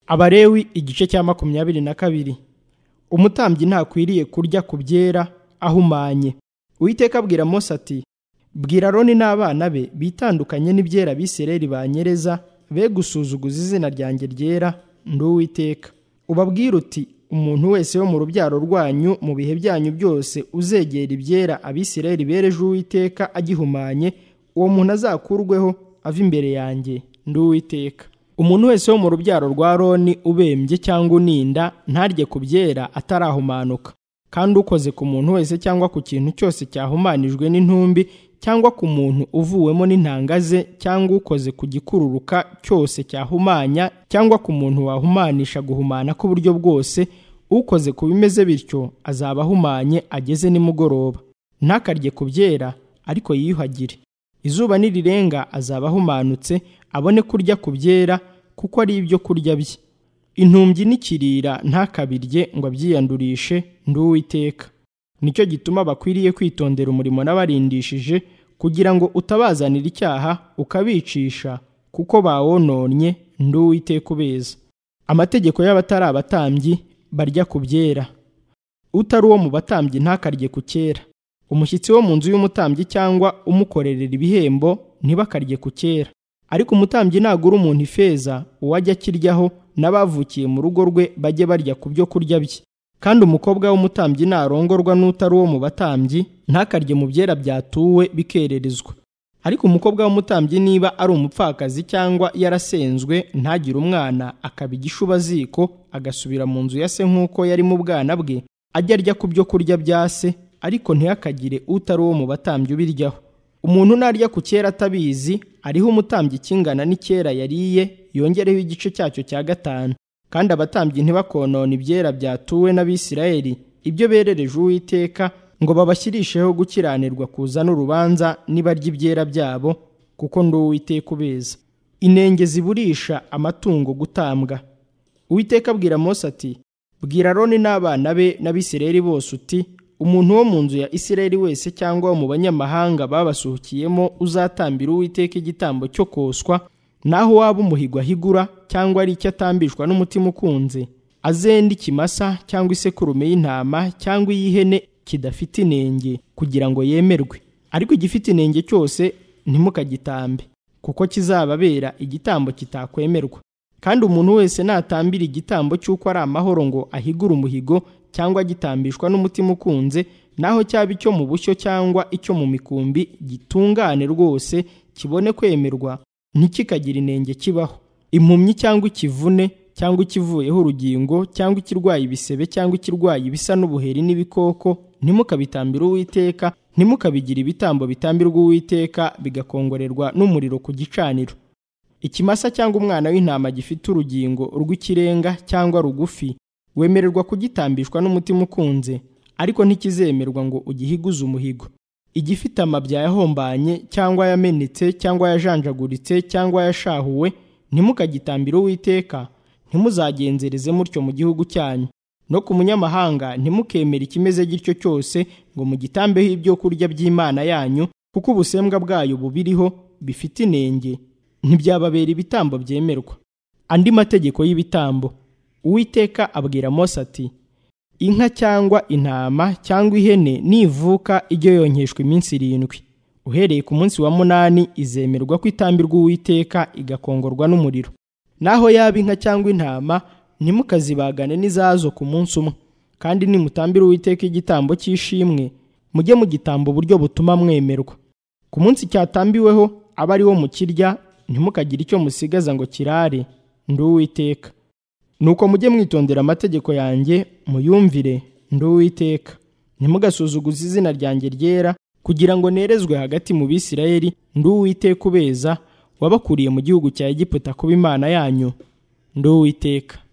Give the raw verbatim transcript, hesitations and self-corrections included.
Abalewi igice cya makumyabiri na kabiri. Umutambyi ntakwiriye kurya ku byera ahumanye. Uwiteka abwira Mose ati, bwira Aroni n'abana be bitandukanye n'ibyera Abisirayeli banyereza, be gusuzuguza izina ryanjye ryera, ndi Uwiteka. Ubabwire uti, umuntu wese wo mu rubyaro rwanyu mu bihe byanyu byose uzegera ibyera Abisirayeli bereje Uwiteka agihumanye, uwo muntu azakurweho ava imbere yanjye, ndi Uwiteka. Umuntu wese wo mu rubyaro rwa Aroni ubembye cyangwa uninda ntarye ku byera atarahumanuka. Kandi ukoze ku muntu wese cyangwa ku kintu cyose cyahumanijwe n'intumbi, cyangwa ku muntu uvuwemo n'intanga ze, cyangwa ukoze ku gikururuka cyose cyahumanya, cyangwa ku muntu wahumanisha guhumana k'uburyo bwose, ukoze ku bimeze bityo azaba ahumanye ageze nimugoroba. Ntakarye ku byera, ariko yiyuhagire. Izuba nirirenga azaba ahumanutse, abone kurya ku byera, kuko ari ibyo kurya bye. Intumbyi n'ikirira ntakabirye ngo abyiyandurishe, ndi Uwiteka. Nicyo gituma bakwiriye kwitondera umurimo n'abarindishije, kugira ngo utabazanira icyaha ukabicisha, kuko bawononnye, ndi Uwiteka ubeza. Amategeko y'abatari abatambyi barya ku byera. Utari uwo mu batambyi ntakarye ku cyera. Umushyitsi wo mu nzu y'umutambyi cyangwa umukorerera ibihembo ntibakarye ku cyera. Ariko umutambyi nagura umuntu ifeza, uwajya akiryaho, n'abavukiye mu rugo rwe bajye barya ku byo kurya bye. Kandi umukobwa w'umutambyi narongorwa n'utari uwo mu batambyi, ntakarye mu byera byatuwe bikererezwa. Ariko umukobwa w'umutambyi niba ari umupfakazi cyangwa yarasenzwe, ntagire umwana, akaba igishubaziko, agasubira mu nzu ya se nk'uko yari mu bwana bwe, ajya arya ku byo kurya bya se, ariko ntihakagire utari uwo mu batambyi ubiryaho. Umuntu narya ku cyera atabizi, ariho umutambyi kingana n'icyera yariye, yongereho igice cyacyo cya gatanu. Kandi abatambyi ntibakonona ibyera byatuwe n'Abisirayeli, ibyo berereje Uwiteka, ngo babashyirisheho gukiranirwa kuza n'urubanza nibarya ibyera byabo, kuko ndi Uwiteka ubeza. Inenge ziburisha amatungo gutambwa. Uwiteka abwira Mose ati, bwira Aroni n'abana be n'Abisirayeli bose uti, umuntu wo mu nzu ya Isirayeli wese cyangwa wo mu banyamahanga babasuhukiyemo uzatambira Uwiteka igitambo cyo koswa, naho waba umuhigo ahigura cyangwa ari icyo atambishwa n'umutima ukunze, azende ikimasa cyangwa isekurume y'intama cyangwa iy'ihene kidafite inenge, kugira ngo yemerwe. Ariko igifite inenge cyose ntimukagitambe, kuko kizababera igitambo kitakwemerwa. Kandi umuntu wese natambira igitambo cy'uko ari amahoro ngo ahigure umuhigo, cyangwa gitambishwa n'umutima ukunze, naho cyaba icyo mu bushyo cyangwa icyo mu mikumbi, gitungane rwose, kibone kwemerwa, ntikikagira inenge kibaho. Impumyi cyangwa ikivune cyangwa ikivuyeho urugingo cyangwa ikirwaye ibisebe cyangwa ikirwaye ibisa n'ubuheri n'ibikoko, ntimukabitambire Uwiteka, ntimukabigira ibitambo bitambirwa Uwiteka bigakongorerwa n'umuriro ku gicaniro. Ikimasa cyangwa umwana w'intama gifite urugingo rw'ikirenga cyangwa rugufi, wemererwa kugitambishwa n'umutima ukunze, ariko ntikizemerwa ngo ugihiguze umuhigo. Igifite amabya yahombanye cyangwa yamenetse cyangwa yajanjaguritse cyangwa yashahuwe, ntimukagitambire Uwiteka, ntimuzagenzereze mutyo mu gihugu cyanyu. No ku munyamahanga ntimukemere ikimeze gityo cyose ngo mugitambeho ibyo kurya by'Imana yanyu, kuko ubusembwa bwayo bubiriho bifite inenge, ntibyababera ibitambo byemerwa. Andi mategeko y'ibitambo. Uwiteka abwira Mose ati, inka cyangwa intama cyangwa ihene nivuka ijye yonkeshwa iminsi irindwi. Uhereye ku munsi wa munani izemerwa ko itambirwa Uwiteka igakongorwa n'umuriro. Naho yaba inka cyangwa intama, ntimukazibagane n'izazo ku munsi umwe. Kandi nimutambira Uwiteka igitambo cy'ishimwe, mujye mugitamba uburyo butuma mwemerwa. Ku munsi cyatambiweho aba ari wo mukirya, ntimukagire icyo musigaza ngo kirare, ndi Uwiteka. Nuko mujye mwitondera amategeko yanjye, muyumvire, ndi Uwiteka. Ntimugasuzuguze izina ryanjye ryera, kugira ngo nerezwe hagati mu Bisirayeli, ndi Uwiteka ubeza, wabakuriye mu gihugu cya Egiputa kuba Imana yanyu, ndi Uwiteka.